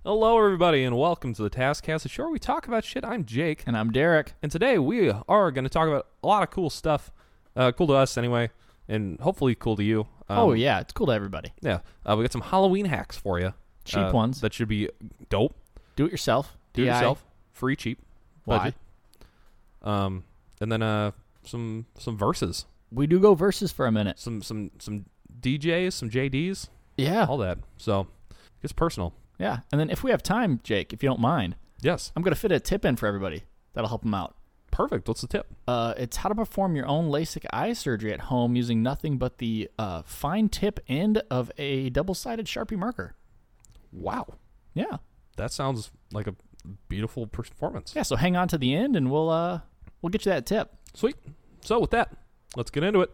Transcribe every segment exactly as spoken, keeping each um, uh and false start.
Hello, everybody, and welcome to the Taskcast, the show where we talk about shit. I'm Jake. And I'm Derek. And today we are going to talk about a lot of cool stuff. Uh, cool to us, anyway, and hopefully cool to you. Um, oh, yeah. It's cool to everybody. Yeah. Uh, we got some Halloween hacks for you. Cheap uh, ones. That should be dope. Do it yourself. Do it D I. yourself. Free, cheap. Why? Budget. Um, and then uh, some some verses. We do go verses for a minute. Some, some, some D Js, some J Ds. Yeah. All that. So, it's personal. Yeah. And then if we have time, Jake, if you don't mind, Yes. I'm going to fit a tip in for everybody. That'll help them out. Perfect. What's the tip? Uh, it's how to perform your own LASIK eye surgery at home using nothing but the uh, fine tip end of a double-sided Sharpie marker. Wow. Yeah. That sounds like a beautiful performance. Yeah, so hang on to the end, and we'll uh, we'll get you that tip. Sweet. So with that, let's get into it.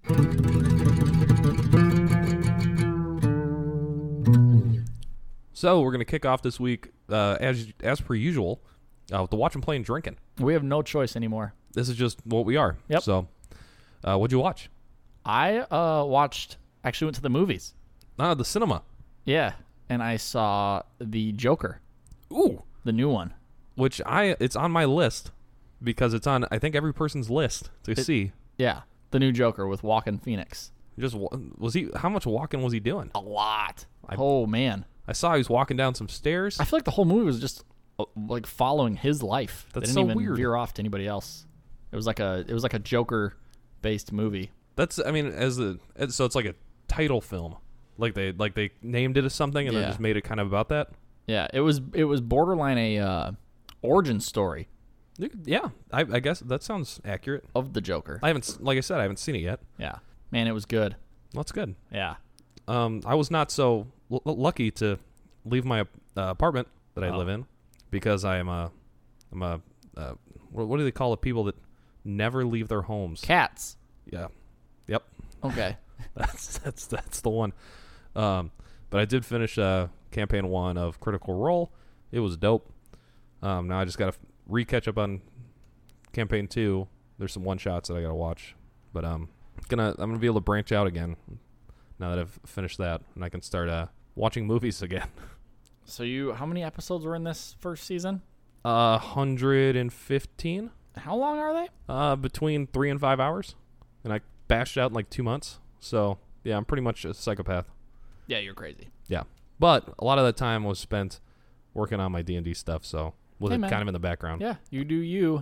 So we're going to kick off this week, uh, as as per usual, uh, with the watch and play and drinking. We have no choice anymore. This is just what we are. Yep. So, uh, what'd you watch? I uh, watched, actually went to the movies. Ah, the cinema. Yeah, and I saw The Joker, Ooh. the new one. Which I, it's on my list because it's on, I think, every person's list to It- see. Yeah, the new Joker with Joaquin Phoenix. Just wa- was he? How much walking was he doing? A lot. I- oh, man. I saw he was walking down some stairs. I feel like the whole movie was just uh, like following his life. That's they didn't so even weird. veer off to anybody else. It was like a it was like a Joker-based movie. That's, I mean, as the as- so it's like a title film, like they like they named it as something and Yeah. then just made it kind of about that. Yeah, it was it was borderline a uh, origin story You could- Yeah, I, I guess that sounds accurate. of the Joker. I haven't, s- like I said, I haven't seen it yet. Yeah, man, it was good. That's good. Yeah. Um, I was not so l- lucky to leave my uh, apartment that I Oh. live in because I am a, I'm a, uh, what, what do they call the people that never leave their homes? Cats. Yeah, yep. Okay. That's that's that's the one. Um, but I did finish uh, campaign one of Critical Role. It was dope. Um, now I just got to re-catch up on campaign two. There's some one shots that I got to watch, but um, gonna I'm gonna be able to branch out again now that I've finished that, and I can start uh watching movies again. So you, how many episodes were in this first season? Uh, hundred and fifteen. How long are they? Uh, between three and five hours, and I bashed out in like two months. So yeah, I'm pretty much a psychopath. Yeah, you're crazy. Yeah, but a lot of that time was spent working on my D and D stuff, so with Hey, it man. kind of in the background. Yeah, you do you.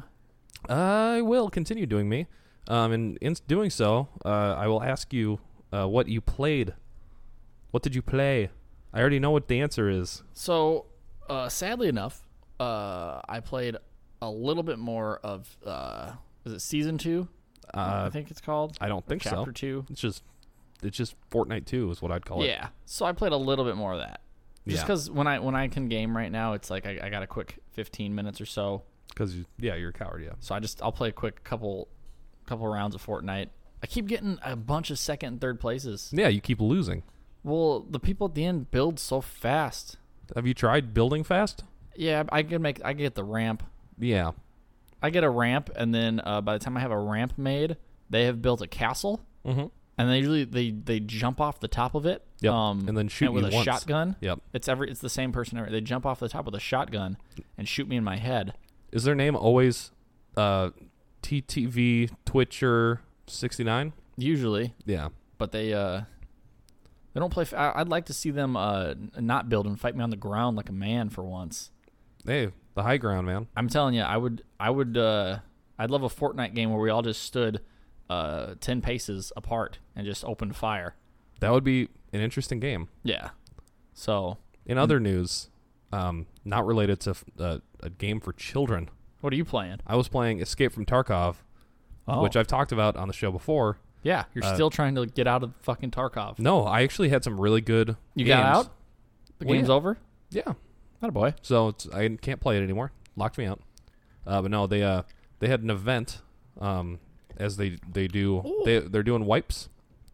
I will continue doing me, um, and in doing so, uh, I will ask you uh, what you played. What did you play? I already know what the answer is. So, uh, sadly enough, uh, I played a little bit more of, uh, is it season two? Uh, I think it's called. I don't Or think so. Chapter two. It's just, it's just Fortnite two is what I'd call it. Yeah. So I played a little bit more of that. Just Yeah. because when I when I can game right now, it's like I, I got a quick fifteen minutes or so. Because yeah, you're a coward. Yeah. So I just I'll play a quick couple couple rounds of Fortnite. I keep getting a bunch of second and third places. Yeah, you keep losing. Well, the people at the end build so fast. Have you tried building fast? Yeah, I can make I get the ramp. Yeah. I get a ramp, and then uh, by the time I have a ramp made, they have built a castle, Mm-hmm. and they usually they, they jump off the top of it. Yep. Um, And then shoot with you a once. shotgun. Yep. It's every it's the same person. Every, they jump off the top with a shotgun and shoot me in my head. Is their name always uh, T T V Twitcher sixty-nine? Usually, Yeah. but they uh they don't play. F- I, I'd like to see them uh n- not build and fight me on the ground like a man for once. Hey, the high ground, man. I'm telling you, I would I would uh I'd love a Fortnite game where we all just stood uh ten paces apart and just opened fire. That would be an interesting game. Yeah. So In other news, um, not related to uh, a game for children, what are you playing? I was playing Escape from Tarkov, Oh. which I've talked about on the show before. Yeah, you're uh, still trying to get out of fucking Tarkov. No, I actually had some really good You games. got out? The Well, game's yeah. over? Yeah. Not a boy. So it's, I can't play it anymore. Locked me out. Uh, but no, they uh, they had an event, um, as they they do. Ooh. They they're doing wipes.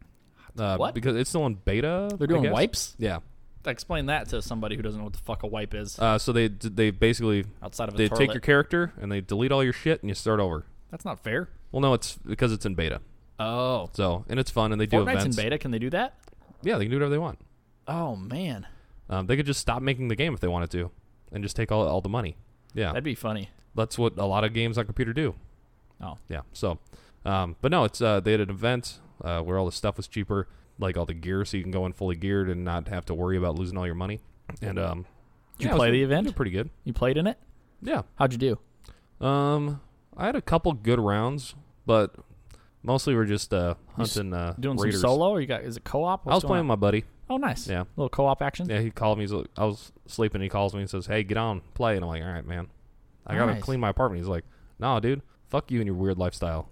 Uh, What? Because it's still in beta. They're I doing guess. wipes? Yeah. Explain that to somebody who doesn't know what the fuck a wipe is Uh, so they they basically outside of a they toilet. take your character and they delete all your shit and you start over. That's not fair. Well, no, it's because it's in beta. Oh. So and it's fun and they do Fortnite's events. in beta. Can they do that? Yeah, they can do whatever they want. Oh, man. Um, they could just stop making the game if they wanted to, and just take all all the money. Yeah, That'd be funny. that's what a lot of games on computer do. Oh. Yeah. So, um, but no, it's uh, they had an event uh, where all the stuff was cheaper, like all the gear, so you can go in fully geared and not have to worry about losing all your money. And um, Did you yeah, it play was- the it event? was pretty good. You played in it? Yeah. How'd you do? Um, I had a couple good rounds, but mostly we're just uh, You s- hunting uh, Doing raiders. some solo, or you got? Is it co-op? I was What's playing going with my buddy. on? Oh, nice. Yeah. little co-op action. Yeah, he called me. He's like, I was sleeping. He calls me and says, "Hey, get on, play." And I'm like, "All right, man. I gotta Nice. clean my apartment." He's like, "No, dude, fuck you and your weird lifestyle."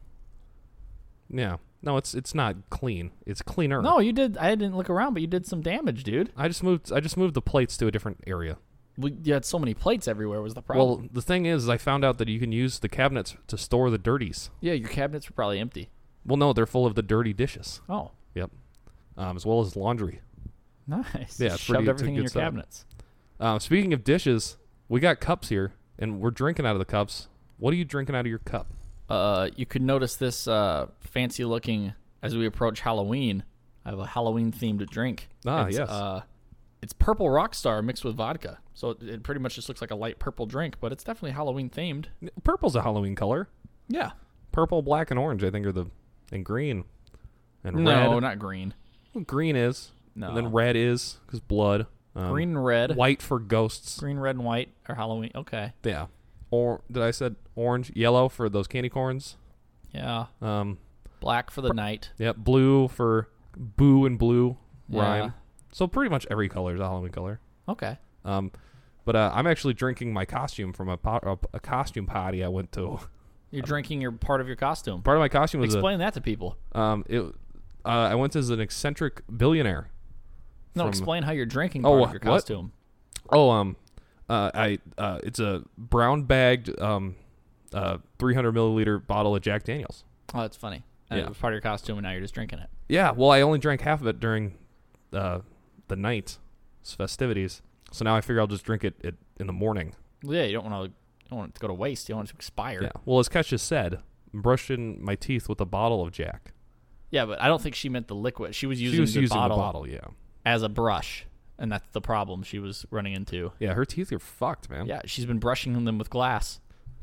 Yeah, no, it's it's not clean. It's cleaner. No, you did. I didn't look around, but you did some damage, dude. I just moved. I just moved the plates to a different area. We, you had so many plates everywhere. Was the problem? Well, the thing is, I found out that you can use the cabinets to store the dirties. yeah, your cabinets were probably empty. Well, no, they're full of the dirty dishes. Oh, Um, as well as laundry. nice. Yeah, it's Shoved pretty- it's everything in good your stuff. cabinets. Um, speaking of dishes, we got cups here, and we're drinking out of the cups. What are you drinking out of your cup? Uh, you could notice this uh, fancy looking as we approach Halloween. I have a Halloween themed drink. Ah, it's, yes. Uh, it's Purple Rockstar mixed with vodka. So it, it pretty much just looks like a light purple drink, but it's definitely Halloween themed. Purple's a Halloween color. Yeah. Purple, black, and orange, I think, are the and green and No, red. not green. Well, green is. No. And then red is because blood. Um, green and red. White for ghosts. Green, red, and white are Halloween. Okay. Yeah. Or did I said orange, yellow for those candy corns? Yeah. Um, Black for the night. yep. Blue for boo and blue Yeah. rhyme. So pretty much every color is a Halloween color. Okay. Um, but uh, I'm actually drinking my costume from a, po- a, a costume party I went to. You're drinking your part of your costume. Part of my costume was Explain that to people. a, um, it. Uh, I went as an eccentric billionaire. No, from- explain how you're drinking Oh, part of your what? costume. Oh, um, uh, I uh, it's a brown bagged um, uh, three hundred milliliter bottle of Jack Daniels. Oh, that's funny. And Yeah. It was part of your costume, and now you're just drinking it. Yeah, well, I only drank half of it during uh, the night festivities, so now I figure I'll just drink it, it in the morning. Well, yeah, you don't want to. You don't want it to go to waste. You don't want it to expire. Yeah. Well, as Ketch just said, I'm brushing my teeth with a bottle of Jack. Yeah, but I don't think she meant the liquid. She was using, she was the, using bottle the bottle, yeah. as a brush, and that's the problem she was running into. Yeah, her teeth are fucked, man. Yeah, she's been brushing them with glass.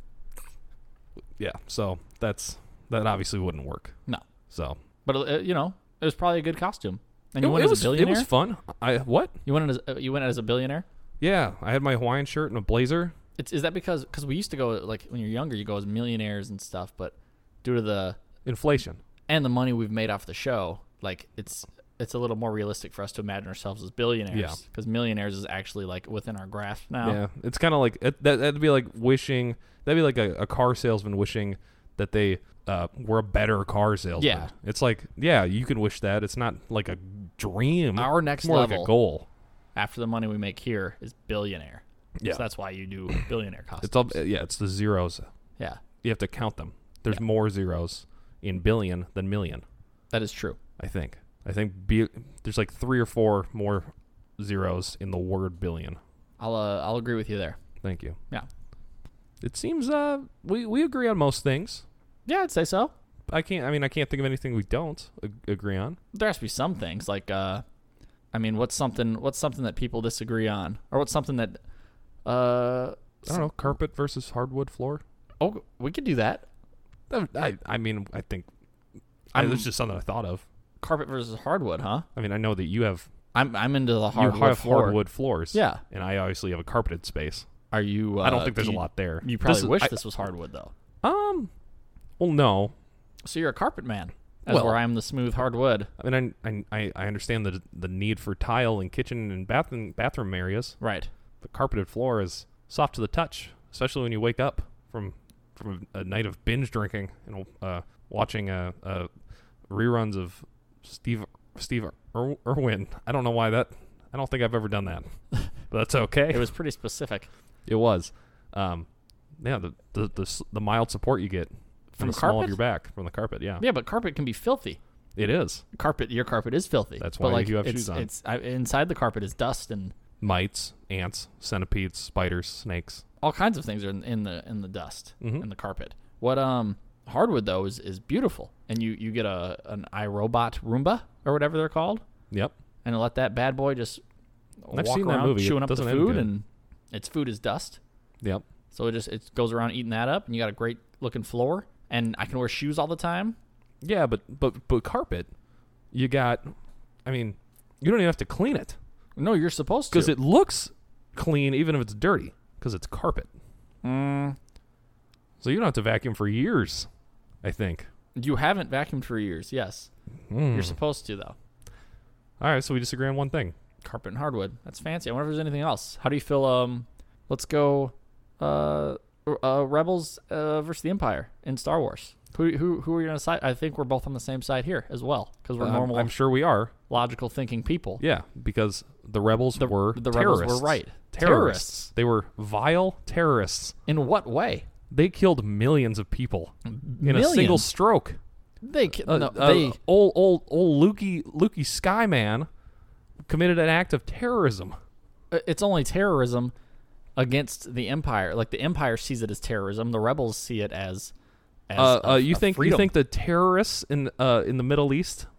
Yeah, so that's that obviously wouldn't work. No. So But uh, you know, it was probably a good costume. And it, you went it as was a billionaire. it was fun. I what? You went as uh, you went as a billionaire. Yeah, I had my Hawaiian shirt and a blazer. It's, is that because because we used to go like when you're younger, you go as millionaires and stuff, but due to the Inflation. and the money we've made off the show, like it's it's a little more realistic for us to imagine ourselves as billionaires. Yeah. Because millionaires is actually like within our grasp now. Yeah, it's kind of like it, that. That'd be like wishing. That'd be like a, a car salesman wishing that they uh, were a better car salesman. Yeah. It's like, yeah, you can wish that. It's not like a dream. Our next it's more level like a goal. after the money we make here is billionaire. Yeah. So that's why you do billionaire costumes. It's all. Yeah, it's the zeros. Yeah, You have to count them. There's Yeah. more zeros in billion than million. that is true. I think. I think be, there's like three or four more zeros in the word billion. I'll uh, I'll agree with you there. Thank you. Yeah. It seems uh we we agree on most things. Yeah, I'd say so. I can't. I mean, I can't think of anything we don't ag- agree on. There has to be some things like, uh, I mean, what's something what's something that people disagree on, or what's something that, uh, I don't know. Carpet versus hardwood floor. oh, we could do that. That- I I mean, I think I, I'm- that's just something I thought of. Carpet versus hardwood, huh? I mean, I know that you have I'm I'm into the you hardwood have floor. hardwood floors. Yeah. and I obviously have a carpeted space. Are you? Uh, I don't think there's do a you- lot there. You probably This is- wish I- this was hardwood though. Um, well, no. So you're a carpet man, as Well- where I'm the smooth hardwood. I mean, I I I understand the the need for tile in kitchen and bath bathroom areas. Right. But carpeted floor is soft to the touch, especially when you wake up from from a night of binge drinking and uh, watching uh, uh, reruns of Steve Steve Ir- Irwin. I don't know why that. I don't think I've ever done that, but that's okay. It was pretty specific. It was. Um, yeah, the, the the s- the mild support you get From the small of carpet? your back from the carpet. Yeah, Yeah, but carpet can be filthy. it is. Carpet, your carpet is filthy. That's but why like, you have it's, shoes on. It's I, inside the carpet is dust and Mites, ants, centipedes, spiders, snakes. all kinds of things are in, in the in the dust Mhm. in the carpet. What um hardwood though is, is beautiful, and you, you get a an iRobot Roomba or whatever they're called, Yep. and let that bad boy just I've walk seen that around movie. It chewing up the doesn't end food, good. and its food is dust. Yep. So it just it goes around eating that up, and you got a great looking floor, and I can wear shoes all the time. Yeah, but but but carpet, you got. I mean, you don't even have to clean it No, you're supposed to. because it looks clean even if it's dirty because it's carpet. Mm, So you don't have to vacuum for years. I think. you haven't vacuumed for years. Yes, Mm. you're supposed to though. All right, so we disagree on one thing. Carpet and hardwood. That's fancy. I wonder if there's anything else. How do you feel? Um, let's go. Uh, uh Rebels uh, versus the Empire in Star Wars. Who who who are you gonna side? I think we're both on the same side here as well because we're Um, normal, I'm sure we are. logical thinking people. Yeah, because the rebels The, were the terrorists. rebels were right. Terrorists. They were vile terrorists. In what way? They killed millions of people in Millions? a single stroke. They ki- Uh, no, uh, they old old old Lukey Lukey Skyman committed an act of terrorism. uh, it's only terrorism against the Empire. Like the Empire sees it as terrorism. The rebels see it as as Uh, a- uh, you a think freedom. you think the terrorists in uh, in the Middle East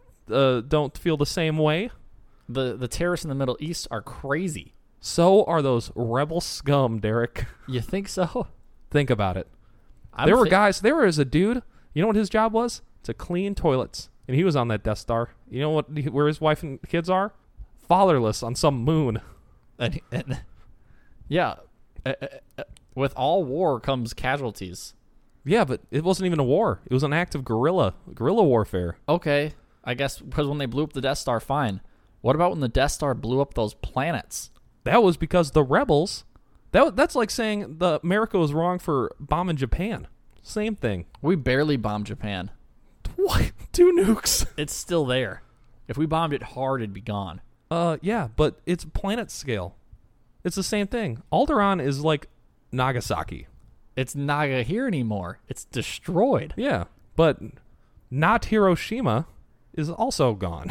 uh, don't feel the same way? the the terrorists in the Middle East are crazy? So are those rebel scum, Derek. You think so? Think about it. I'm there were thi- guys. There was a dude. You know what his job was? To clean toilets, and he was on that Death Star. You know what? Where his wife and kids are? Fatherless on some moon. And, and, yeah, uh, uh, uh, with all war comes casualties. Yeah, but it wasn't even a war. It was an act of guerrilla guerrilla warfare. Okay, I guess because when they blew up the Death Star, fine. What about when the Death Star blew up those planets? That was because the rebels. That that's like saying the America was wrong for bombing Japan. Same thing. We barely bombed Japan. What? Two nukes. It's still there. If we bombed it hard, it'd be gone. Uh, yeah, but it's planet scale. It's the same thing. Alderaan is like Nagasaki. It's not here anymore. It's destroyed. Yeah, but not Hiroshima is also gone.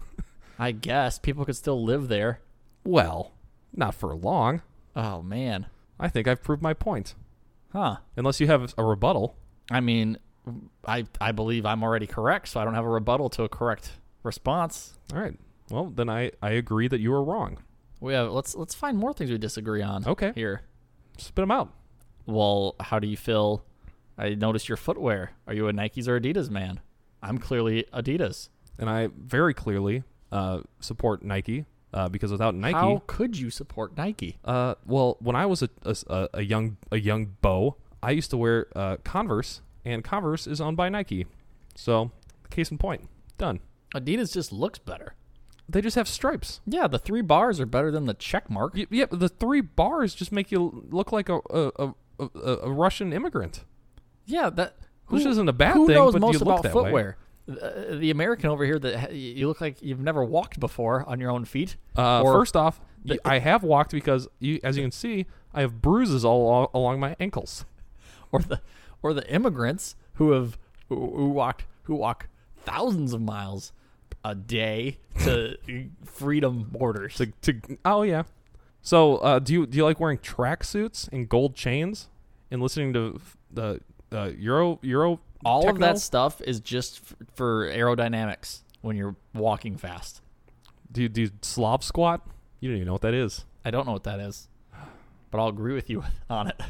I guess people could still live there. Well, not for long. Oh man, I think I've proved my point. huh? Unless you have a rebuttal. I mean, I I believe I'm already correct, so I don't have a rebuttal to a correct response. All right. Well, then I, I agree that you are wrong. We have let's let's find more things we disagree on. Okay. Here. Spit them out. Well, how do you feel? I noticed your footwear. Are you a Nikes or Adidas man? I'm clearly Adidas. And I very clearly uh, support Nike uh, because without Nike, How could you support Nike? uh, well, when I was a, a, a young a young beau, I used to wear uh, Converse, and Converse is owned by Nike. So, case in point, done. Adidas just looks better. They just have stripes. Yeah, the three bars are better than the check mark. Y- yeah, but the three bars just make you look like a a, a, a, a Russian immigrant, Yeah, that which who- isn't a bad who thing. knows but most you look about that way. footwear? Uh, the American over here that ha- you look like you've never walked before on your own feet. Uh, Or first off, the- y- I have walked because, you, as you can see, I have bruises all al- along my ankles. or the or the immigrants who have who, who walked who walk thousands of miles a day to freedom borders. To, to oh yeah. So uh, do you do you like wearing tracksuits and gold chains and listening to f- the uh, Euro Euro? All of techno? that stuff is just f- for aerodynamics when you're walking fast. Do you do you Slav squat? You don't even know what that is. I don't know what that is, but I'll agree with you on it.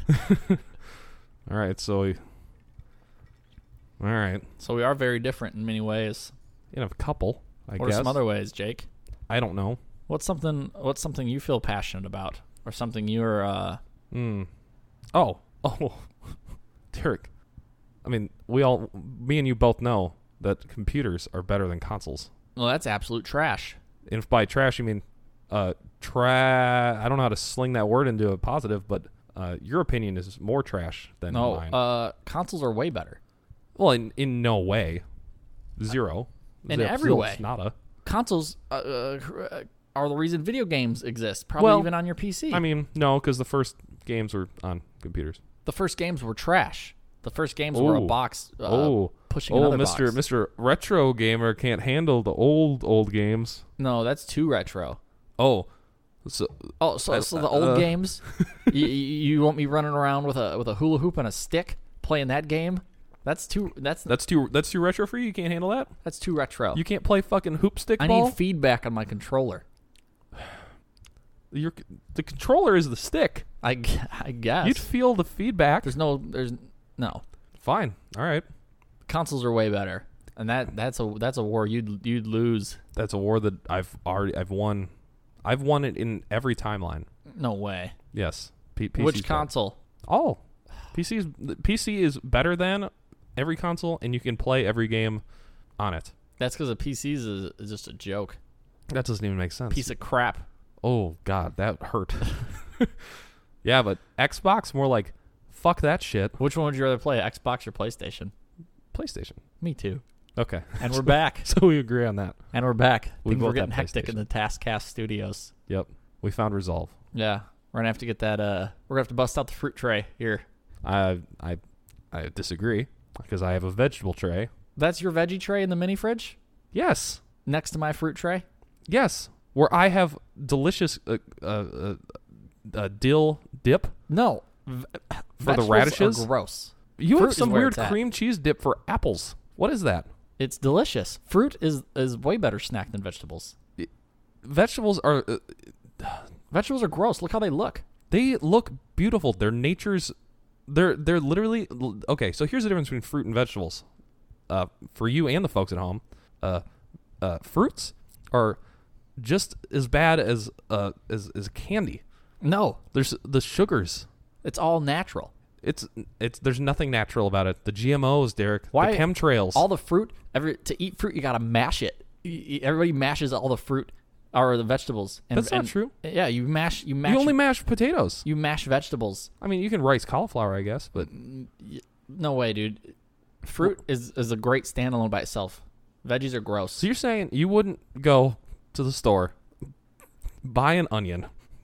All right, so we, all right, So we are very different in many ways. in a couple, I What guess. are some other ways, Jake? I don't know. What's something What's something you feel passionate about, or something you're? Uh, Hmm. Oh, oh, Derek. I mean, we all, me and you both know that computers are better than consoles. well, that's absolute trash. And if by trash you mean, uh, tra. I don't know how to sling that word into a positive, but uh, your opinion is more trash than No, mine. uh, consoles are way better. well, in in no way, zero. In Zip, every zilch, way. nada. Consoles uh, uh, are the reason video games exist. Probably Well, even on your P C. I mean, no, because the first games were on computers. the first games were trash. The first games were a Ooh. box uh, oh, pushing oh, another Mister box. Mister Retro Gamer can't handle the old old games. No, that's too retro. Oh, so Oh, so Uh, so the old uh, games, you, you want me running around with a with a hula hoop and a stick playing that game? That's too that's that's too that's too retro for you. You can't handle that. that's too retro. You can't play fucking hoop stick I ball. need feedback on my controller. Your the controller is the stick. I, gu- I guess. You'd feel the feedback. There's no. There's no. Fine. All right. Consoles are way better, and that that's a that's a war you'd you'd lose. That's a war that I've already I've won. I've won it in every timeline. No way. Yes. P- P C Which console? All. P C is P C is better than every console, and you can play every game on it. That's because the P Cs is, is just a joke. That doesn't even make sense. Piece of crap. Oh God, that hurt. Yeah, but Xbox more like fuck that shit. Which one would you rather play, Xbox or PlayStation? PlayStation. Me too. Okay. And we're back. So we agree on that. And we're back. We Things both are getting have hectic in PlayStation. the Taskcast studios. Yep. We found resolve. Yeah. We're gonna have to get that uh we're gonna have to bust out the fruit tray here. I I I disagree because I have a vegetable tray. That's your veggie tray in the mini fridge? Yes. Next to my fruit tray? Yes. Where I have delicious uh, uh, uh, uh, dill dip No. V- for the vegetables radishes. are gross. You Fruit have is some where weird it's at. cream cheese dip for apples. What is that? It's delicious. Fruit is is way better snack than vegetables. Vegetables are uh, Vegetables are gross. Look how they look. they look beautiful. They're nature's. They're they're literally okay. So here's the difference between fruit and vegetables. Uh, for you and the folks at home, uh, uh, fruits are just as bad as uh as as candy. No. There's the sugars. It's all natural. It's it's there's nothing natural about it. The G M Os, Derek. Why- The chemtrails. All the fruit, every to eat fruit, you gotta mash it. Y- y- Everybody mashes all the fruit or the vegetables. And, That's not and- true. Yeah, you mash. You mash. You only mash potatoes. you mash vegetables. I mean, you can rice cauliflower, I guess, but No way, dude. Fruit is is a great standalone by itself. Veggies are gross. so you're saying you wouldn't go to the store, buy an onion,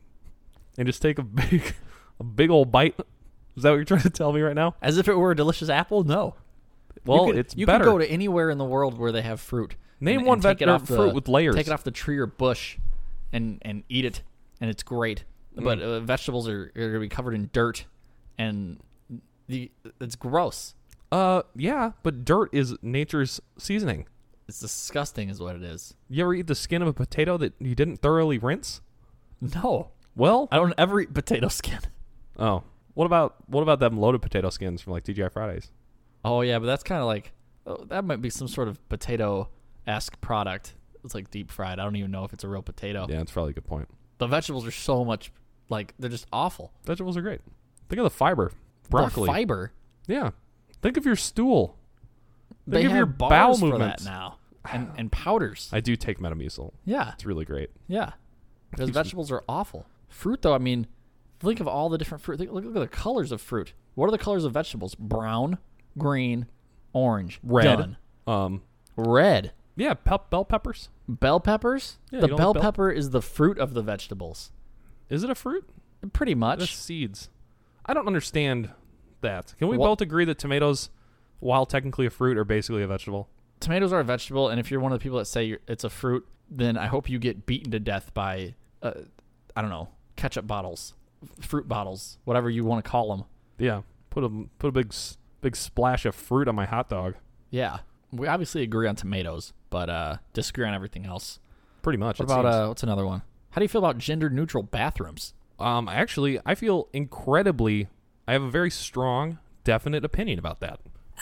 and just take a big, a big old bite? Is that what you're trying to tell me right now? As if it were a delicious apple? No. Well, you could, it's you better. could go to anywhere in the world where they have fruit. Name and- one and veg- take it or off the- fruit with layers. Take it off the tree or bush, and and eat it, and it's great. But Mm. uh, vegetables are, are gonna be covered in dirt, and the it's gross. Uh, yeah, but dirt is nature's seasoning. It's disgusting, is what it is. You ever eat the skin of a potato that you didn't thoroughly rinse? No, Well, I don't ever eat potato skin. oh, what about what about them loaded potato skins from like T G I Fridays? Oh yeah, but that's kind of like oh, that might be some sort of potato-esque product. It's like deep fried. I don't even know if it's a real potato. Yeah, that's probably a good point. The vegetables are so much like they're just awful. Vegetables are great. Think of the fiber, broccoli. The fiber. Yeah, think of your stool. They Think of have your bars bowel for movements. that now, and and powders. I do take Metamucil. Yeah, It's really great. yeah. Because Keeps me- vegetables are awful. Fruit, though, I mean, think of all the different fruit. Think, look, look at the colors of fruit. What are the colors of vegetables? Brown, green, orange, Red. done. Um, Red. yeah, pe- bell peppers. Bell peppers. Yeah, the you don't bell like bell- pepper is the fruit of the vegetables. Is it a fruit? Pretty That's much. seeds. I don't understand that. Can we Well- both agree that tomatoes, while technically a fruit, are basically a vegetable? Tomatoes are a vegetable, and if you're one of the people that say you're, it's a fruit, then I hope you get beaten to death by, uh, I don't know, ketchup bottles, f- fruit bottles, whatever you want to call them. Yeah. Put a put a big s- big splash of fruit on my hot dog. Yeah, we obviously agree on tomatoes, but uh, disagree on everything else. Pretty much. What it about seems. uh, what's another one? How do you feel about gender-neutral bathrooms? Um, actually, I feel incredibly. I have a very strong, definite opinion about that.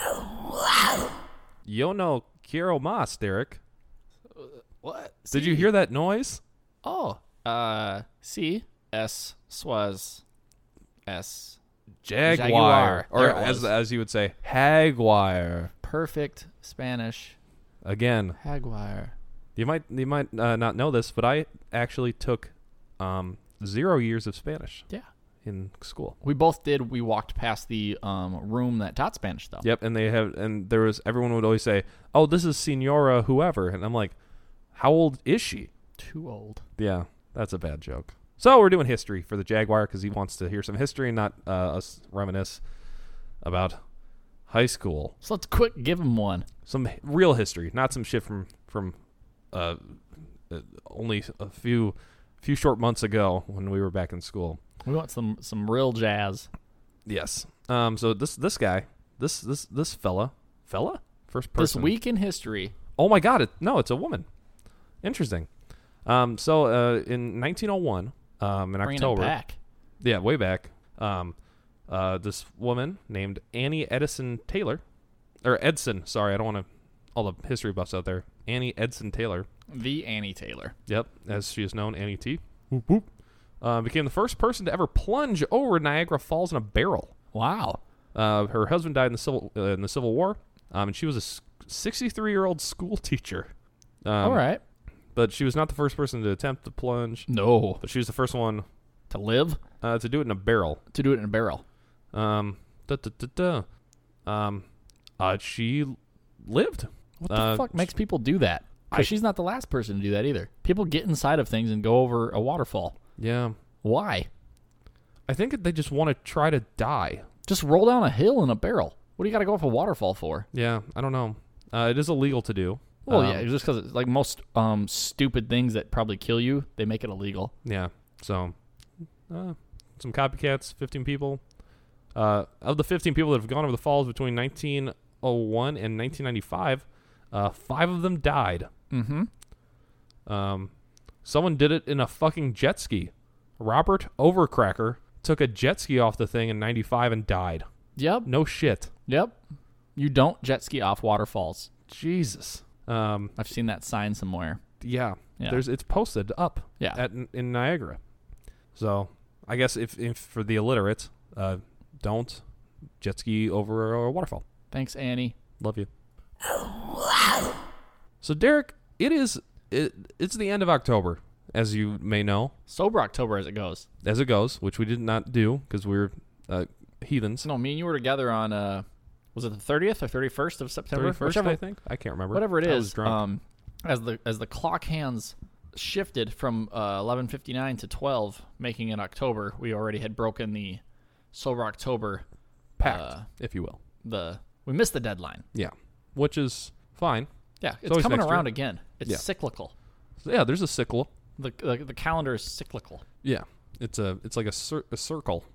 Yo no quiero más, Derek. What? Did you hear that noise? Oh, uh, C S swaz S Jaguar, Jaguar. or There it as was. as you would say, Hagwire. perfect Spanish Again, Jaguar. you might you might uh, not know this, but I actually took um, zero years of Spanish Yeah, in school. we both did. We walked past the um room that taught Spanish though. Yep, and they have, and there was everyone would always say, "Oh, this is Senora whoever," and I'm like, "How old is she?" Too old. Yeah, that's a bad joke. So we're doing history for the Jaguar because he wants to hear some history and not uh, us reminisce about high school. So let's quick give him one. Some h- real history, not some shit from from uh, uh, only a few few short months ago when we were back in school. We want some some real jazz. Yes. Um. So this this guy, this this this fella, fella, first person. This week in history. Oh my God! It, no, it's a woman. Interesting. Um. So uh, in nineteen oh one, um, in Bringing October. it back. Yeah, way back. Um, uh, this woman named Annie Edison Taylor, or Edson. Sorry, I don't want to. All the history buffs out there. Annie Edson Taylor. The Annie Taylor. Yep, as she is known, Annie T. Whoop, whoop. Uh, became the first person to ever plunge over Niagara Falls in a barrel. Wow. Uh, her husband died in the civil uh, in the Civil War, um, and she was a sixty-three-year-old school teacher. Um, All right. But she was not the first person to attempt to plunge. No. But she was the first one To live? uh, to do it in a barrel. To do it in a barrel. Um, da, da, da, da. Um, uh, she lived. What the Uh, fuck makes people do that? 'Cause she's not the last person to do that either. People get inside of things and go over a waterfall. Yeah. Why? I think they just want to try to die. Just roll down a hill in a barrel. What do you got to go up a waterfall for? Yeah, I don't know. Uh, it is illegal to do. Well, Um, yeah, just because like most um, stupid things that probably kill you, they make it illegal. Yeah. So, uh, some copycats, fifteen people. Uh, of the fifteen people that have gone over the falls between nineteen oh one and nineteen ninety-five, uh, five of them died. Mm-hmm. Um, someone did it in a fucking jet ski. Robert Overcracker took a jet ski off the thing in ninety-five and died. Yep. No shit. Yep. You don't jet ski off waterfalls. Jesus. Um, I've seen that sign somewhere. yeah. Yeah. There's it's posted up. Yeah. At in Niagara. So I guess if, if for the illiterate, uh, don't jet ski over a waterfall. Thanks, Annie. Love you. So Derek, it is it, it's the end of October, as you may know, Sober October as it goes. as it goes, which we did not do because we're uh, heathens. No, me and you were together on, uh, was it the thirtieth or thirty-first of September? thirty-first, Whichever- I think. I can't remember. Whatever it I was is, drunk. um, as the as the clock hands shifted from uh, eleven fifty-nine to twelve, making it October, we already had broken the Sober October Pact, uh, if you will. the we missed the deadline. Yeah, which is fine. Yeah, it's always coming next around year. again. It's Yeah. cyclical. So, yeah, there's a sickle. The, the the calendar is cyclical. Yeah, it's a it's like a, cir- a circle,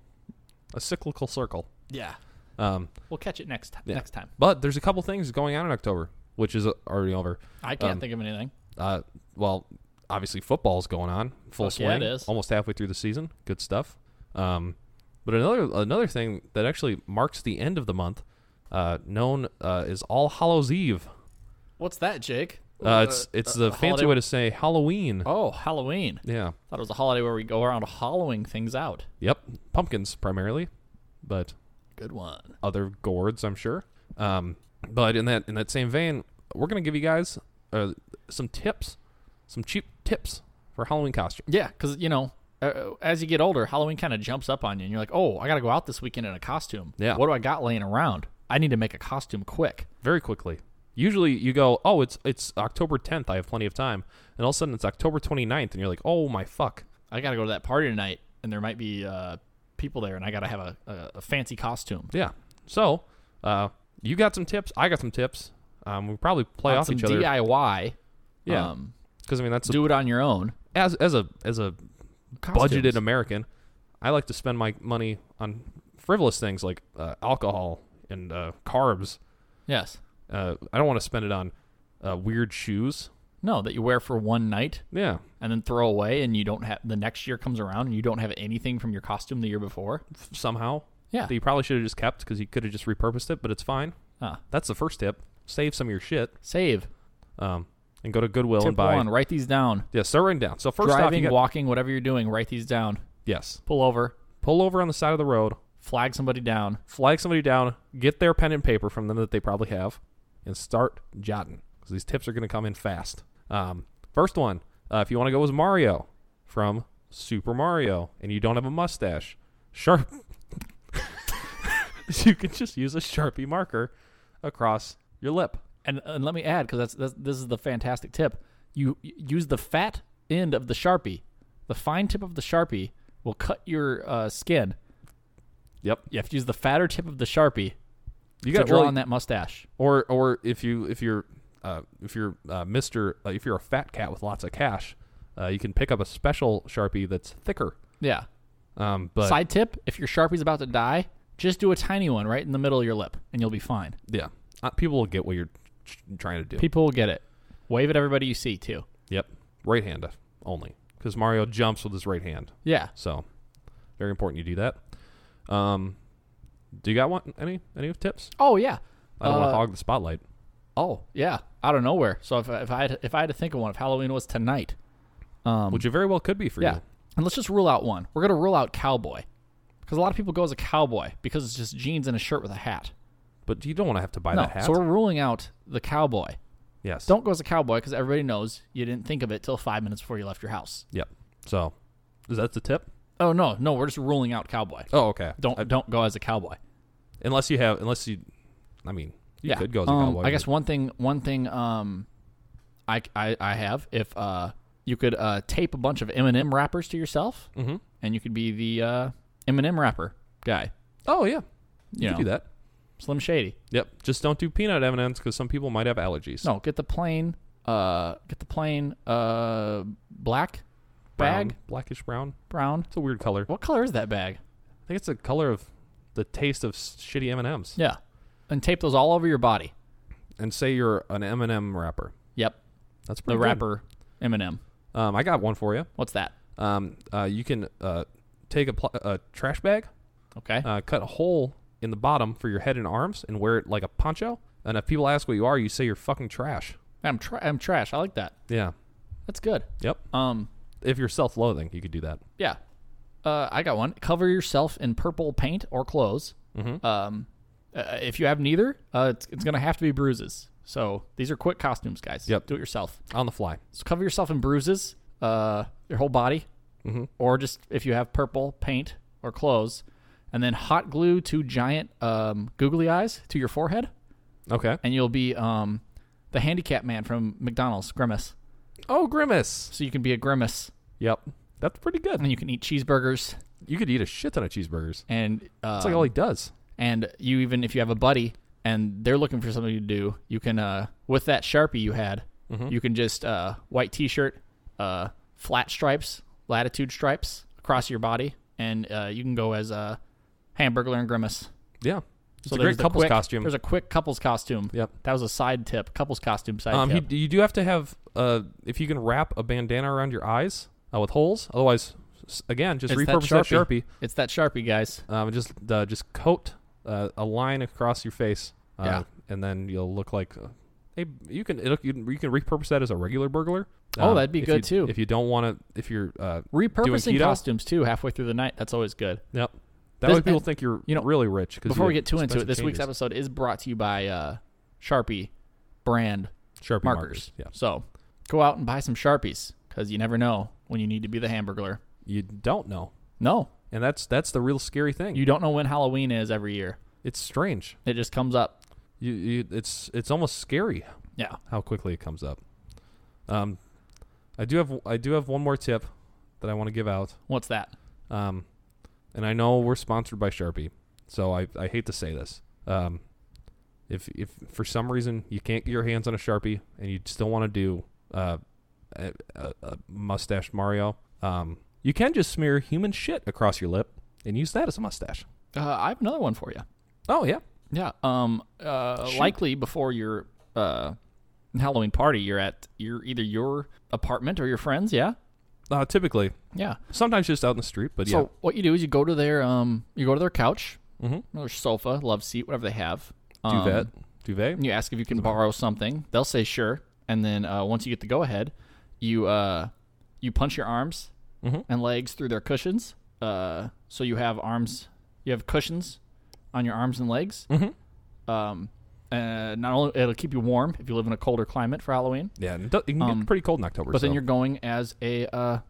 a cyclical circle. Yeah. Um, We'll catch it next Yeah. next time. but there's a couple things going on in October, which is already over. I can't Um, think of anything. Uh, well, obviously football's going on full Fuck yeah, swing. it is. Almost halfway through the season. Good stuff. Um, but another another thing that actually marks the end of the month, uh, known uh, is All Hallows Eve. What's that, Jake? Uh, it's it's uh, the a fancy holiday- way to say Halloween. Oh, Halloween. Yeah. Thought it was a holiday where we go around hollowing things out. Yep. Pumpkins primarily, but Good one. other gourds, I'm sure. Um, but in that in that same vein, we're gonna give you guys uh, some tips, some cheap tips for Halloween costumes. Yeah, because, you know, uh, as you get older, Halloween kind of jumps up on you, and you're like, oh, I got to go out this weekend in a costume. Yeah. What do I got laying around? I need to make a costume quick. Very quickly. Usually you go, oh, it's it's October tenth. I have plenty of time, and all of a sudden it's October twenty-ninth, and you're like, oh my fuck. I got to go to that party tonight, and there might be uh, people there, and I got to have a, a, a fancy costume. Yeah. So, uh, you got some tips. I got some tips. Um, we probably play On off some each other. D I Y. Yeah. Um, Because I mean that's a, do it on your own. as as a as a Costumes. budgeted American, I like to spend my money on frivolous things like uh, alcohol and uh, carbs. Yes. Uh, I don't want to spend it on uh, weird shoes. No, that you wear for one night Yeah, and then throw away, and you don't have the next year comes around and you don't have anything from your costume the year before. f- somehow. Yeah. That you probably should have just kept because you could have just repurposed it, but it's fine. Ah, That's the first tip. Save some of your shit. save. Um, and go to Goodwill Tip and buy. one, write these down. Yeah, start writing down. So first off, Driving, you got, walking, whatever you're doing, write these down. yes, Pull over, pull over on the side of the road, flag somebody down. flag somebody down, get their pen and paper from them that they probably have, and start jotting because these tips are going to come in fast. Um, first one, uh, if you want to go as Mario from Super Mario and you don't have a mustache, sharp, you can just use a Sharpie marker across your lip. And, and let me add, because that's, that's this is the fantastic tip. You, you use the fat end of the Sharpie. The fine tip of the Sharpie will cut your uh, skin. Yep, You have to use the fatter tip of the Sharpie you to got draw well, on that mustache. Or or if you if you're uh, if you're uh, Mister uh, if you're a fat cat with lots of cash, uh, you can pick up a special Sharpie that's thicker. Yeah. Um, but Side tip, if your Sharpie's about to die, just do a tiny one right in the middle of your lip, and you'll be fine. yeah, uh, people will get what you're tr- trying to do. People will get it. Wave at everybody you see, too. Yep, right hand only. because Mario jumps with his right hand. Yeah. So, very important you do that. Um, do you got one? Any any tips? Oh yeah. I don't want Uh, to hog the spotlight. Oh yeah. Out of nowhere. So if I- if I had to, if I had to think of one, if Halloween was tonight, um, Which it very well could be for yeah. you. And let's just rule out one. We're gonna rule out cowboy, because a lot of people go as a cowboy because it's just jeans and a shirt with a hat. But you don't want to have to buy no. that hat. So we're ruling out the cowboy. yes. Don't go as a cowboy because everybody knows you didn't think of it till five minutes before you left your house. Yep. So, is that the tip? Oh no, no, we're just ruling out cowboy. Oh, okay. Don't I- don't go as a cowboy. unless you have, unless you, I mean, you yeah. could go as a um, cowboy. I guess one thing, one thing, um, I, I, I have if uh you could uh tape a bunch of M and M wrappers to yourself, Mm-hmm. and you could be the uh M and M wrapper guy. Oh yeah, you, You can know. do that. Slim Shady. Yep. Just don't do peanut M and M's because some people might have allergies. No, get the plain, uh, get the plain, uh, black Brown, bag, blackish brown. brown. It's a weird color. What color is that bag? I think it's the color of the taste of s- shitty M and M's. Yeah, and tape those all over your body. And say you're an M and M rapper. Yep, That's the pretty good. wrapper M and M. Um, I got one for you. What's that? Um, uh, you can uh take a, pl- a trash bag, Okay. uh, cut a hole in the bottom for your head and arms, and wear it like a poncho. And if people ask what you are, you say you're fucking trash. I'm tra- I'm trash. I like that. Yeah. That's good. Yep. Um. If you're self-loathing, you could do that. Yeah. Uh, I got one. Cover yourself in purple paint or clothes. Mm-hmm. Um, uh, if you have neither, uh, it's, it's going to have to be bruises. So these are quick costumes, guys. Yep. Do it yourself. On the fly. So cover yourself in bruises, uh, your whole body, Mm-hmm. or just if you have purple paint or clothes, and then hot glue two giant um, googly eyes to your forehead, Okay. and you'll be um, the handicap man from McDonald's, Grimace. Oh, Grimace. So you can be a Grimace, Yep. That's pretty good. and you can eat cheeseburgers, You could eat a shit ton of cheeseburgers. and uh, That's like all he does. and you even if you have a buddy and they're looking for something to do, you can uh, with that Sharpie you had, Mm-hmm. you can just uh, white T-shirt, uh, flat stripes, latitude stripes across your body, and uh, you can go as a Hamburglar and Grimace. Yeah. It's So a there's great the couple's quick- costume. There's a quick couple's costume. Yep. That was a side tip, couple's costume side Um, tip. you, you do have to have, uh, if you can wrap a bandana around your eyes uh, with holes. Otherwise, s- again, just It's that repurpose that Sharpie. Sharpie. It's that Sharpie, guys. Um, and just uh, just coat uh, a line across your face. Uh, Yeah. And then you'll look like. Uh, hey, you can it'll, you, can- you can repurpose that as a regular burglar. Oh, Um, that'd be if good, you- too. If you don't want to, if you're uh, Repurposing keto? costumes too halfway through the night. That's always good. yep. That This- way people and, think you're you know, really rich. 'Cause Before you we have get too into it, expensive this week's changes. episode is brought to you by uh, Sharpie brand Sharpie markers. markers. Yeah. So go out and buy some Sharpies because you never know when you need to be the Hamburglar. You don't know, No, and that's that's the real scary thing. you don't know when Halloween is every year. it's strange. It just comes up. You, you it's it's almost scary Yeah. how quickly it comes up. Um, I do have I do have one more tip that I want to give out. What's that? Um, and I know we're sponsored by Sharpie, so I I hate to say this. Um, if if for some reason you can't get your hands on a Sharpie and you still want to do uh a, a, a mustache Mario, um, you can just smear human shit across your lip and use that as a mustache. Uh, I have another one for you. Oh yeah. Yeah. Um. Uh. Shoot. Likely before your uh Halloween party, you're at your either your apartment or your friends. Yeah. Uh, typically, Yeah. sometimes just out in the street, but So what you do is you go to their um you go to their couch, yeah. Mm-hmm. or sofa, love seat, whatever they have. Um, Duvet. Duvet. and you ask if you can borrow something. They'll say sure, and then uh, once you get the go ahead, you uh you punch your arms Mm-hmm. and legs through their cushions. Uh, so you have arms, you have cushions on your arms and legs. Mm-hmm. Um, uh, not only it'll keep you warm if you live in a colder climate for Halloween, Yeah, and it do- it can Um, get pretty cold in October. but then so. you're going as a uh,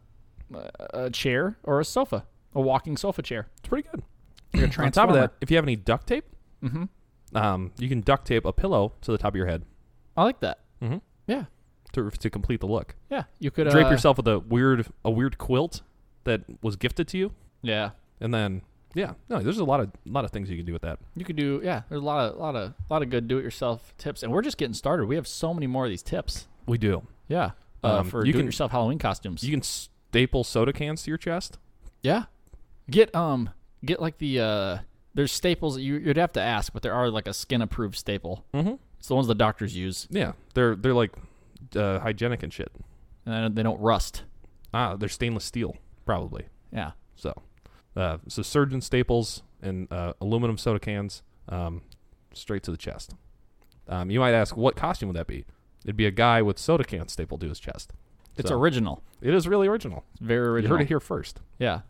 a chair or a sofa, a walking sofa chair. It's pretty good. You're a On top of transformer. that, if you have any duct tape, Mm-hmm. um, you can duct tape a pillow to the top of your head. I like that. Mm-hmm. Yeah, To to complete the look. yeah. You could Drape uh, yourself with a weird a weird quilt that was gifted to you, Yeah, and then yeah, no, there's a lot of lot of things you can do with that. you could do. Yeah, there's a lot of lot of lot of good do-it-yourself tips, and we're just getting started. We have so many more of these tips. We do. Yeah, uh, Um, for you can- do-it-yourself Halloween costumes. You can staple soda cans to your chest. Yeah. Get um get like the uh there's staples that you you'd have to ask, but there are like a skin approved staple. Mm-hmm. It's the ones the doctors use, Yeah, they're they're like uh, hygienic and shit. and they don't rust. Ah, they're stainless steel, probably. Yeah. So, uh, so surgeon staples and uh, aluminum soda cans, um, straight to the chest. Um, you might ask, what costume would that be? It'd be a guy with soda cans stapled to his chest. It's So, original. It is really original. It's very You original. heard it here first. Yeah.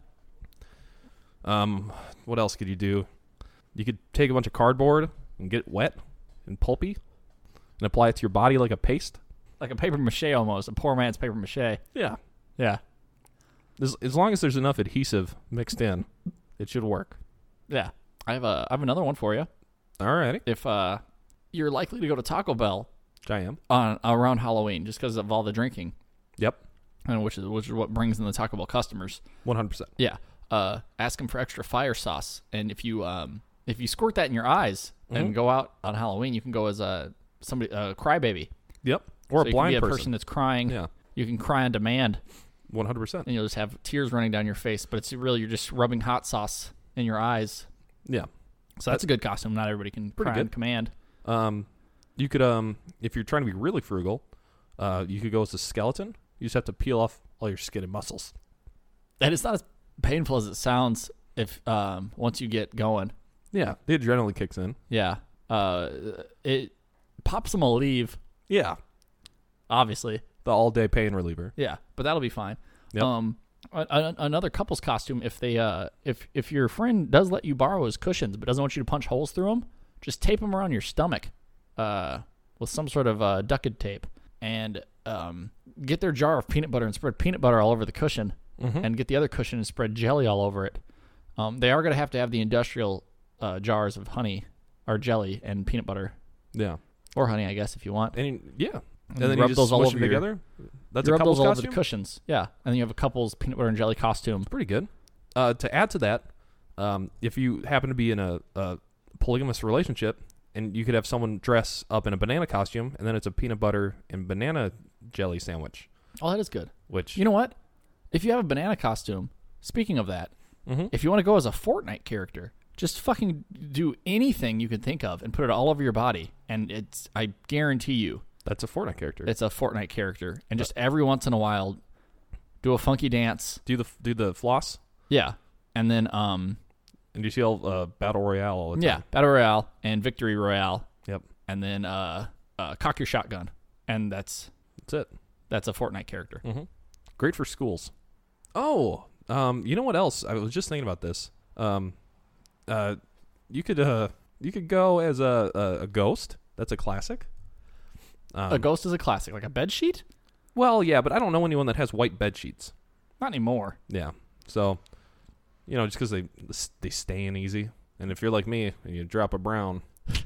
Um, what else could you do? You could take a bunch of cardboard and get it wet and pulpy and apply it to your body like a paste. Like a paper mache almost. A poor man's paper mache. Yeah. Yeah. As, as long as there's enough adhesive mixed in, it should work. Yeah. I have a I have another one for you. Alrighty. If uh you're likely to go to Taco Bell I am. on around Halloween just because of all the drinking, Yep. and which is which is what brings in the Taco Bell customers. one hundred percent. Yeah. Uh, ask them for extra fire sauce, and if you um if you squirt that in your eyes Mhm. and go out on Halloween, you can go as a somebody a crybaby Yep. Or So a you blind can be a person. person. that's crying. Yeah. You can cry on demand, one hundred percent. and you'll just have tears running down your face. But it's really you're just rubbing hot sauce in your eyes. Yeah. So that's a good costume. Not everybody can Pretty cry on good. command. Um, you could, um, if you're trying to be really frugal, uh, you could go as a skeleton. You just have to peel off all your skin and muscles. And it's not as painful as it sounds if um once you get going. Yeah. The adrenaline kicks in. Yeah. Uh, it pops them a leave, Yeah. obviously. The all day pain reliever. Yeah, but that'll be fine. Yep. Um, a, a, another couple's costume. If they, uh, if if your friend does let you borrow his cushions, but doesn't want you to punch holes through them, just tape them around your stomach, uh, with some sort of uh, ducked tape, and um, get their jar of peanut butter and spread peanut butter all over the cushion, Mm-hmm. and get the other cushion and spread jelly all over it. Um, they are gonna have to have the industrial uh, jars of honey or jelly and peanut butter, Yeah. or honey, I guess, if you want. And you- yeah. And, And then rub you just those all smush over them your- together. That's You a rub couple's those all over costume. the cushions. Yeah, and then you have a couple's peanut butter and jelly costume. Pretty good. Uh, to add to that, um, if you happen to be in a, a polygamous relationship, and you could have someone dress up in a banana costume, and then it's a peanut butter and banana jelly sandwich. Oh, that is good. Which You know what? If you have a banana costume, speaking of that, Mhm. if you want to go as a Fortnite character, just fucking do anything you can think of and put it all over your body, and it's I guarantee you that's a Fortnite character. it's a Fortnite character. And just every once in a while, do a funky dance. do the do the floss, Yeah, and then um and you see all uh, battle royale all the time. yeah, battle royale and victory royale, Yep. and then uh, uh cock your shotgun, and that's That's it. that's a Fortnite character. Mm-hmm. Great for schools. Oh, um, you know what else? I was just thinking about this. Um, uh, you could uh, you could go as a a, a ghost. That's a classic. Um, A ghost is a classic, like a bed sheet. Well, yeah, but I don't know anyone that has white bed sheets. Not anymore. Yeah, so you know, just because they they stain easy, and if you're like me and you drop a brown,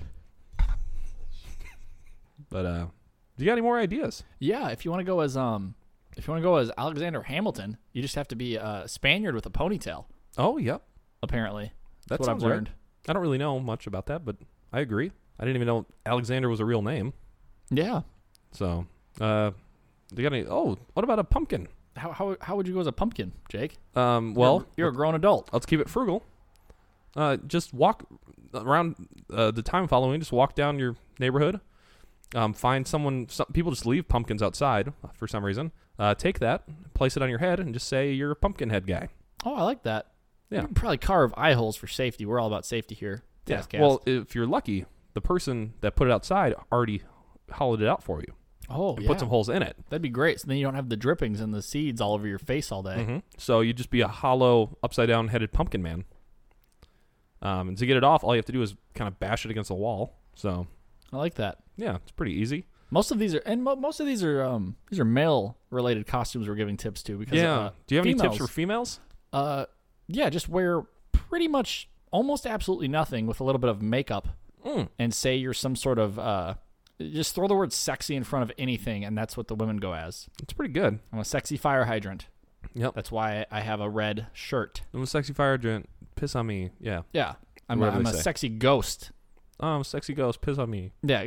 but uh, do you got any more ideas? Yeah, if you want to go as um, if you want to go as Alexander Hamilton, you just have to be a Spaniard with a ponytail. Oh, yep, Apparently, that that's what I've sounds right. learned. I don't really know much about that, but I agree. I didn't even know Alexander was a real name. Yeah. So, uh, do you got any? Oh, what about a pumpkin? How how how would you go as a pumpkin, Jake? Um, well, you're, you're a grown adult. let's keep it frugal. Uh, just walk around uh, the time following. Just walk down your neighborhood. Um, find someone. Some people just leave pumpkins outside for some reason. Uh, take that, place it on your head, and just say you're a pumpkin head guy. Oh, I like that. Yeah. You can probably carve eye holes for safety. We're all about safety here. Yeah. Taskcast. Well, if you're lucky, the person that put it outside already hollowed it out for you. oh, And yeah. put some holes in it. That'd be great. So then you don't have the drippings and the seeds all over your face all day. Mm-hmm. So you'd just be a hollow, upside down headed pumpkin man. Um, and to get it off, all you have to do is kind of bash it against the wall. So I like that. yeah, it's pretty easy. Most of these are, and mo- most of these are, um, these are male related costumes we're giving tips to because Yeah. uh, do you have any females- tips for females? Uh, yeah, just wear pretty much almost absolutely nothing with a little bit of makeup, Mm. and say you're some sort of uh, just throw the word sexy in front of anything, and that's what the women go as. It's pretty good. I'm a sexy fire hydrant. Yep. That's why I have a red shirt. I'm a sexy fire hydrant. Piss on me. Yeah. Yeah, I'm a, Whatever I'm they a say. sexy ghost. Oh, I'm a sexy ghost. Piss on me. Yeah.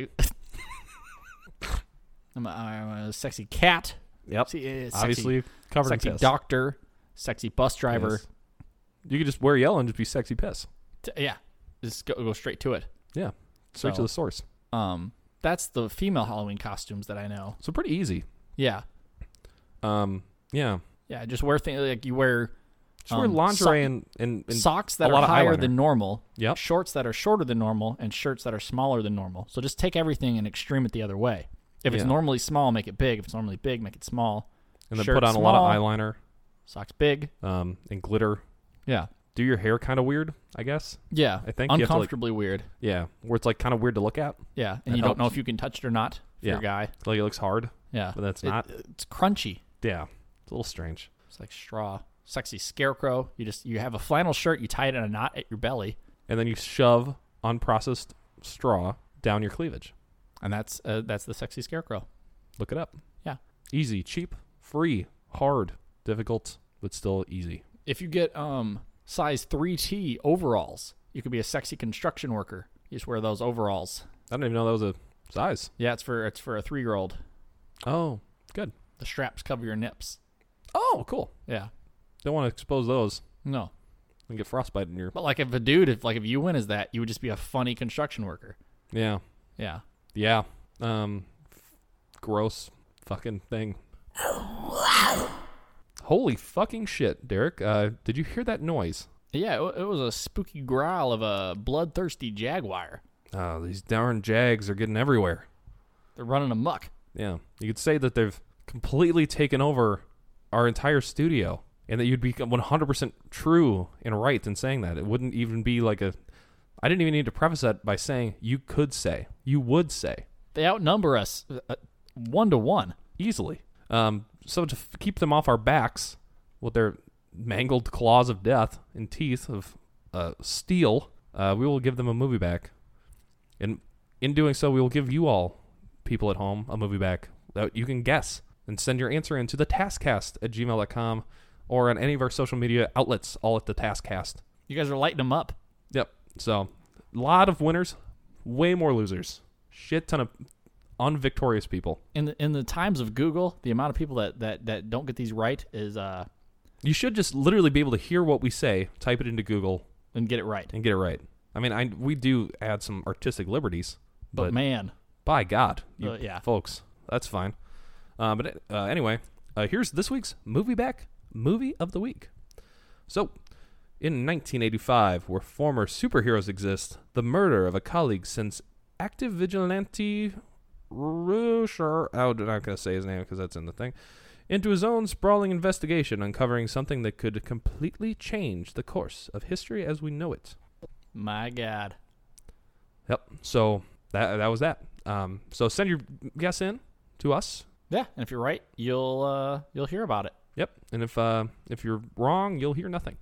I'm, a, I'm a sexy cat. Yep. See, uh, sexy, Obviously covered sexy in piss. doctor, sexy bus driver. Yes. You could just wear yellow and just be sexy piss. T- yeah, just go, go straight to it. Yeah. Straight So- to the source. Um, that's the female Halloween costumes that I know. So pretty easy. Yeah. Um, yeah. Yeah, just wear things like you wear Just wear um, lingerie so- and, and, and socks that a lot are of higher eyeliner. than normal, Yep. shorts that are shorter than normal, and shirts that are smaller than normal. So just take everything and extreme it the other way. If it's Yeah. normally small, make it big. If it's normally big, make it small. and then Shirt put on a lot small, of eyeliner Socks big. um, and glitter. Yeah. Do your hair kind of weird, I guess. Yeah. I think you have to, like- uncomfortably weird. Yeah, where it's like kind of weird to look at. Yeah. And That you don't know helps. if you can touch it or not if you're Yeah. a guy. Like it looks hard, Yeah. but that's It- not. It's crunchy. Yeah, it's a little strange. It's like straw. Sexy scarecrow. You just you have a flannel shirt, you tie it in a knot at your belly, And then you shove unprocessed straw down your cleavage. and that's uh, that's the sexy scarecrow. Look it up. Yeah. Easy, cheap, free, hard, difficult, but still easy. If you get um size three T overalls, you could be a sexy construction worker. You just wear those overalls. I didn't even know that was a size. Yeah, it's for it's for a three year old. Oh, good. The straps cover your nips. Oh, cool. Yeah. Don't want to expose those No. and get frostbite in your. But like if a dude, if like if you win as that, you would just be a funny construction worker. Yeah. Yeah. Yeah. Um, gross fucking thing. Holy fucking shit, Derek. Uh, did you hear that noise? Yeah, it, it was a spooky growl of a bloodthirsty jaguar. Oh, these darn jags are getting everywhere. They're running amok. Yeah. You could say that they've completely taken over our entire studio and that you'd be one hundred percent true and right in saying that. It wouldn't even be like a. I didn't even need to preface that by saying you could say. You would say. They outnumber us uh, one to one. Easily. Um, so to f- keep them off our backs with their mangled claws of death and teeth of uh, steel, uh, we will give them a movie back. And in doing so, we will give you all, people at home, a movie back that you can guess and send your answer in to the taskcast at gmail dot com or on any of our social media outlets, all at the taskcast. You guys are lighting them up. Yep. So, a lot of winners, way more losers. Shit ton of unvictorious people. In the in the times of Google, the amount of people that, that, that don't get these right is uh You should just literally be able to hear what we say, type it into Google, and get it right. and get it right. I mean, I we do add some artistic liberties, But, but, man, by God, you Uh, yeah. folks, that's fine. Uh, but uh, anyway, uh, here's this week's movie back movie of the week. So, in nineteen eighty-five, where former superheroes exist, the murder of a colleague sends active vigilante Rusher, oh, I'm not going to say his name because that's in the thing, into his own sprawling investigation, uncovering something that could completely change the course of history as we know it. my God. Yep. So that that was that. Um, so send your guess in to us. Yeah, and if you're right, you'll uh you'll hear about it. Yep. And if uh, if you're wrong, you'll hear nothing.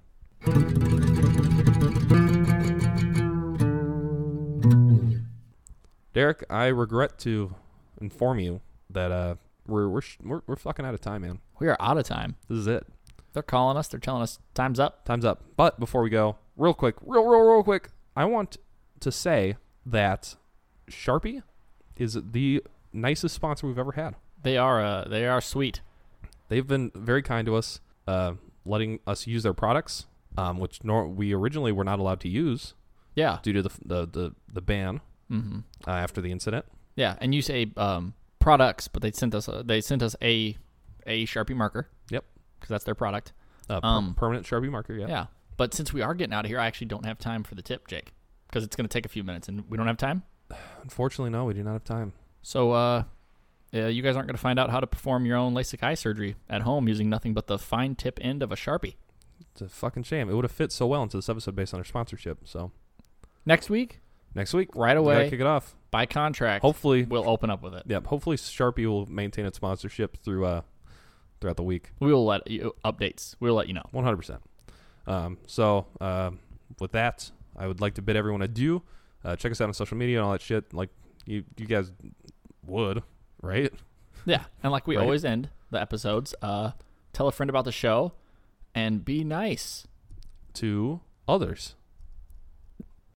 Derek, I regret to inform you that uh, we're we're sh- we're we're fucking out of time, man. We are out of time. This is it. They're calling us. They're telling us time's up. Time's up. But before we go, real quick, real, real, real quick, I want to say that Sharpie is the nicest sponsor we've ever had. They are uh they are sweet. They've been very kind to us, uh, letting us use their products, um, which nor- we originally were not allowed to use Yeah. due to the the the, the ban Mm-hmm. uh, after the incident. Yeah, and you say um products, but they sent us a, they sent us a a Sharpie marker. Yep. Because that's their product. Uh, per- Um, permanent Sharpie marker. Yeah. Yeah. But since we are getting out of here, I actually don't have time for the tip, Jake, because it's going to take a few minutes, and we don't have time. Unfortunately, no, we do not have time. So, uh, uh, you guys aren't going to find out how to perform your own LASIK eye surgery at home using nothing but the fine tip end of a Sharpie. It's a fucking shame. It would have fit so well into this episode based on our sponsorship. So Next week, next week, right we gotta away, kick it off. by contract, Hopefully, we'll open up with it. Yep. Hopefully, Sharpie will maintain its sponsorship through uh throughout the week. We will let you updates. We'll let you know. One hundred percent. Um. So, um, with that, I would like to bid everyone adieu. Uh, check us out on social media and all that shit. Like you, you guys would, right? Yeah, and like we Right. always end the episodes, uh, tell a friend about the show, and be nice. To others.